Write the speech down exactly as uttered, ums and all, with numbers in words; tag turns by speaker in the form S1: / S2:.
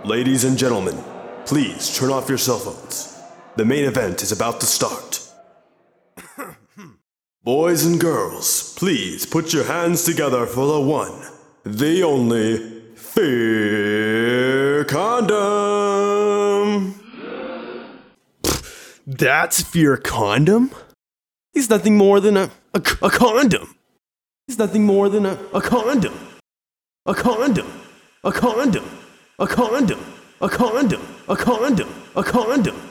S1: Ladies and gentlemen, please turn off your cell phones. The main event is about to start. Boys and girls, please put your hands together for the one, the only, Fear Condom! That's Fear Condom? He's nothing more than a, a, a condom. He's nothing more than a, a condom. A condom. A condom. A condom. A condom. A condom. A condom.